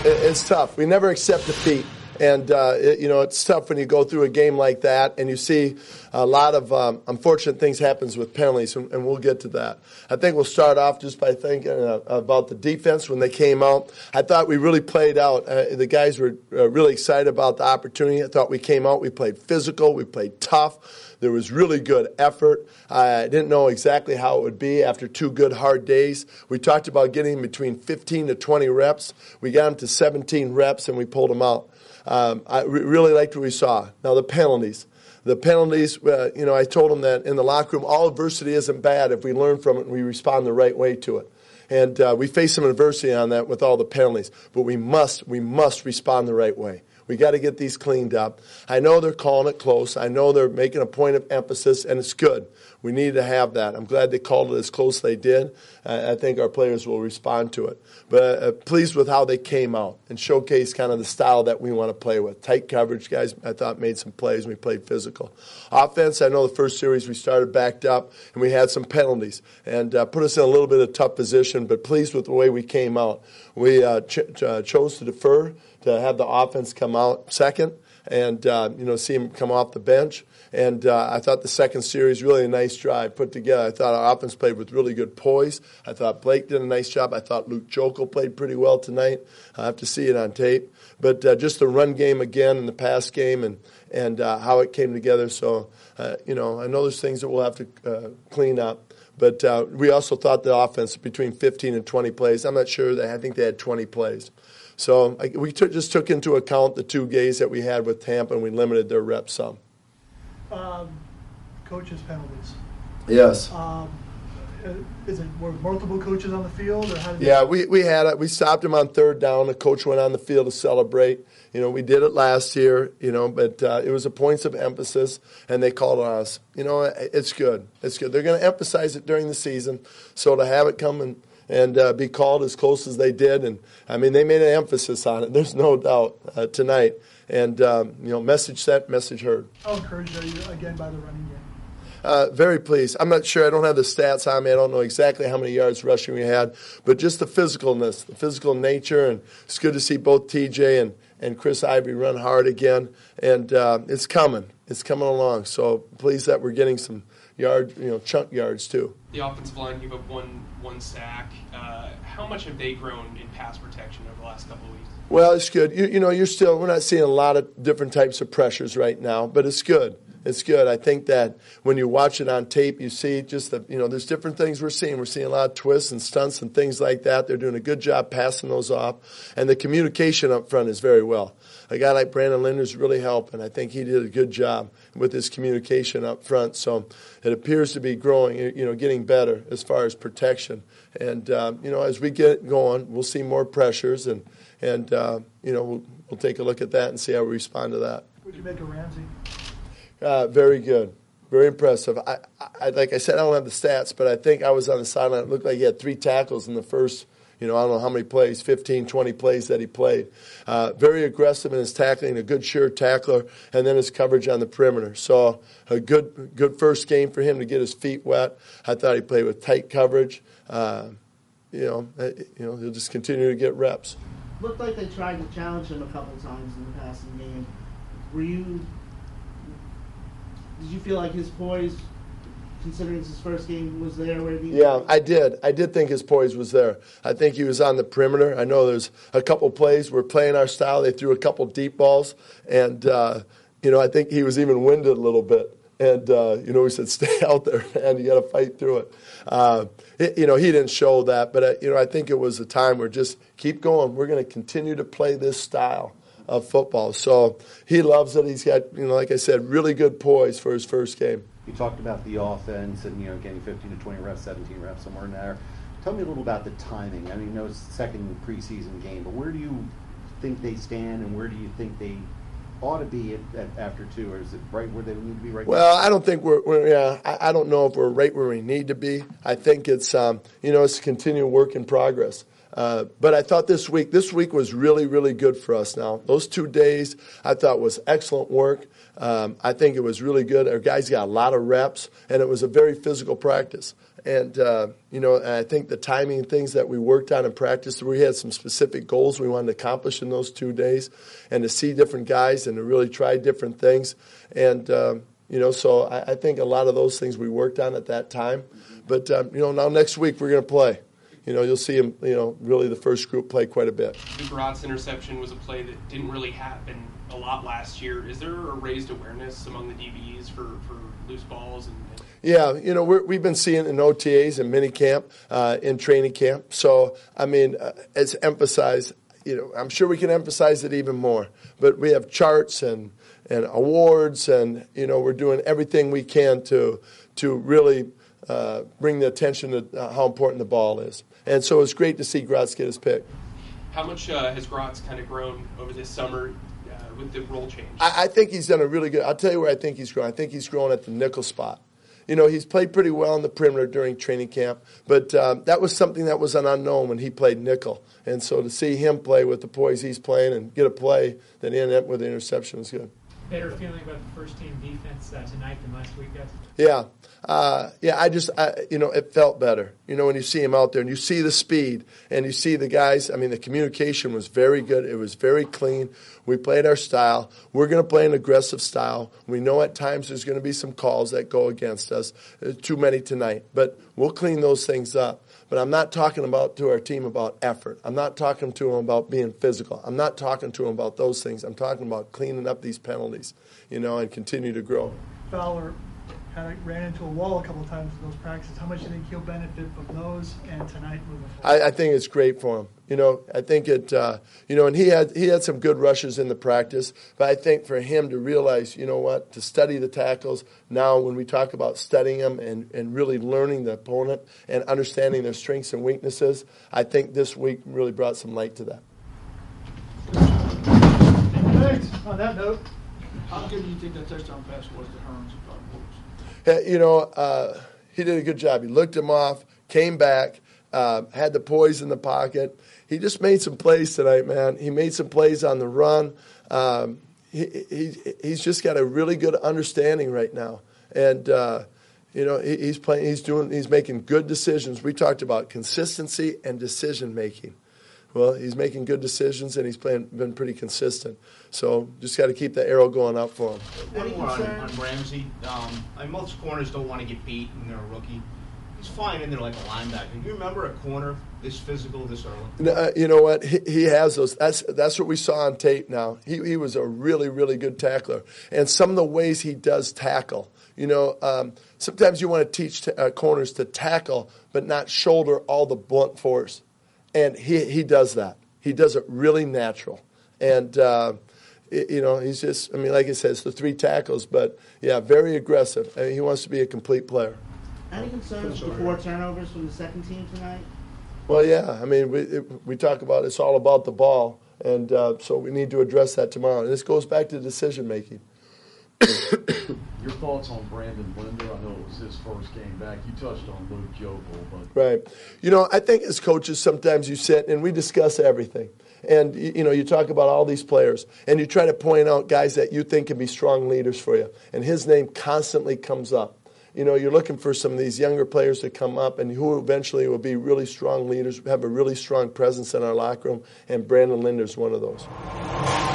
It's tough. We never accept defeat. And, it's tough when you go through a game like that and you see a lot of unfortunate things happens with penalties, and we'll get to that. I think we'll start off just by thinking about the defense when they came out. I thought we really played out. The guys were really excited about the opportunity. I thought we came out. We played physical. We played tough. There was really good effort. I didn't know exactly how it would be after 2 good, hard days. We talked about getting between 15 to 20 reps. We got them to 17 reps, and we pulled them out. I really liked what we saw. Now, the penalties. I told them that in the locker room, all adversity isn't bad if we learn from it and we respond the right way to it. And we face some adversity on that with all the penalties. But we must respond the right way. We got to get these cleaned up. I know they're calling it close. I know they're making a point of emphasis, and it's good. We need to have that. I'm glad they called it as close as they did. I think our players will respond to it. But pleased with how they came out and showcased kind of the style that we want to play with. Tight coverage, guys, I thought made some plays, and we played physical. Offense, I know the first series we started backed up, and we had some penalties, and put us in a little bit of tough position, but pleased with the way we came out. We chose to defer, to have the offense come out second and, see him come off the bench. And I thought the second series, really a nice drive put together. I thought our offense played with really good poise. I thought Blake did a nice job. I thought Luke Jokel played pretty well tonight. I have to see it on tape. But just the run game again and the pass game and how it came together. So, I know there's things that we'll have to clean up. But we also thought the offense between 15 and 20 plays. I'm not sure. I think they had 20 plays. So we just took into account the 2 games that we had with Tampa, and we limited their reps some. Coaches' penalties. Yes. Were multiple coaches on the field? Or how did we had it. We stopped him on 3rd down. The coach went on the field to celebrate. We did it last year, but it was a points of emphasis, and they called on us. It's good. It's good. They're going to emphasize it during the season, so to have it come and be called as close as they did. And, they made an emphasis on it. There's no doubt tonight. And, message sent, message heard. How encouraged are you, again, by the running game? Very pleased. I'm not sure. I don't have the stats on me. I don't know exactly how many yards rushing we had. But just the physicalness, the physical nature. And it's good to see both TJ and Chris Ivory run hard again. And it's coming. It's coming along. So pleased that we're getting some chunk yards too. The offensive line gave up one sack. How much have they grown in pass protection over the last couple of weeks? Well, it's good. We're not seeing a lot of different types of pressures right now, but it's good. It's good. I think that when you watch it on tape, you see just there's different things we're seeing. We're seeing a lot of twists and stunts and things like that. They're doing a good job passing those off. And the communication up front is very well. A guy like Brandon Linder's really helping. I think he did a good job with his communication up front. So it appears to be growing, getting better as far as protection. And, as we get going, we'll see more pressures and we'll take a look at that and see how we respond to that. What did you make of Ramsey? Very good. Very impressive. I like I said, I don't have the stats, but I think I was on the sideline. It looked like he had 3 tackles in the first, I don't know how many plays, 15, 20 plays that he played. Very aggressive in his tackling, a good sure tackler, and then his coverage on the perimeter. So a good first game for him to get his feet wet. I thought he played with tight coverage. He'll just continue to get reps. Looked like they tried to challenge him a couple times in the passing game. Did you feel like his poise, considering his first game, was there where he? Yeah, I did. I did think his poise was there. I think he was on the perimeter. I know there's a couple plays. We're playing our style. They threw a couple deep balls, and I think he was even winded a little bit. And we said, "Stay out there, man. You got to fight through it." He didn't show that, but I think it was a time where just keep going. We're going to continue to play this style of football. So he loves it. He's got, like I said, really good poise for his first game. You talked about the offense and, getting 15 to 20 reps, 17 reps, somewhere in there. Tell me a little about the timing. I mean, it's the second preseason game, but where do you think they stand and where do you think they ought to be after 2, or is it right where they need to be right now? Well, I don't think I don't know if we're right where we need to be. I think it's, it's a continual work in progress. But I thought this week was really, really good for us now. Those 2 days I thought was excellent work. I think it was really good. Our guys got a lot of reps, and it was a very physical practice. And, I think the timing and things that we worked on in practice, we had some specific goals we wanted to accomplish in those 2 days, and to see different guys and to really try different things. And, so I think a lot of those things we worked on at that time. But, now next week we're going to play. You'll see him, really the first group play quite a bit. The Gratz interception was a play that didn't really happen a lot last year. Is there a raised awareness among the DBs for loose balls? Yeah, we've been seeing it in OTAs and minicamp, in training camp. So, it's emphasized. I'm sure we can emphasize it even more. But we have charts and awards, and we're doing everything we can to really bring the attention to how important the ball is. And so it's great to see Gratz get his pick. How much has Gratz kind of grown over this summer with the role change? I think he's done a really good. I'll tell you where I think he's grown. I think he's grown at the nickel spot. He's played pretty well on the perimeter during training camp, but that was something that was an unknown when he played nickel. And so to see him play with the poise he's playing and get a play that ended up with the interception was good. Better feeling about the first-team defense tonight than last week, guys? Yeah. It felt better. When you see him out there and you see the speed and you see the guys, the communication was very good. It was very clean. We played our style. We're going to play an aggressive style. We know at times there's going to be some calls that go against us. Too many tonight. But we'll clean those things up. But I'm not talking to our team about effort. I'm not talking to them about being physical. I'm not talking to them about those things. I'm talking about cleaning up these penalties, and continue to grow. Fowler ran into a wall a couple of times in those practices. How much do you think he'll benefit from those and tonight moving forward? I think it's great for him. I think it, and he had some good rushes in the practice, but I think for him to realize, to study the tackles, now when we talk about studying them and really learning the opponent and understanding their strengths and weaknesses, I think this week really brought some light to that. Thanks. On that note, how good do you think that touchdown pass was to Hearns? He did a good job. He looked him off, came back, had the poise in the pocket. He just made some plays tonight, man. He made some plays on the run. He's just got a really good understanding right now, and he's playing. He's making good decisions. We talked about consistency and decision making. Well, he's making good decisions, and he's been pretty consistent. So just got to keep the arrow going up for him. One more on Ramsey. Most corners don't want to get beat when they're a rookie. He's flying in there like a linebacker. Do you remember a corner this physical, this early? You know what? He has those. That's what we saw on tape now. He was a really, really good tackler. And some of the ways he does tackle, sometimes you want to teach corners to tackle but not shoulder all the blunt force. And he does that. He does it really natural. And, he's just, like I said, it's the 3 tackles. But, yeah, very aggressive. He wants to be a complete player. Any concerns with 4 turnovers from the second team tonight? Well, yeah. We talk about it's all about the ball. And so we need to address that tomorrow. And this goes back to decision-making. Your thoughts on Brandon Linder? I know it was his first game back. You touched on Luke Jokel, but right. I think as coaches sometimes you sit and we discuss everything, and you talk about all these players, and you try to point out guys that you think can be strong leaders for you, and his name constantly comes up. You're looking for some of these younger players to come up and who eventually will be really strong leaders, have a really strong presence in our locker room, and Brandon Linder's one of those.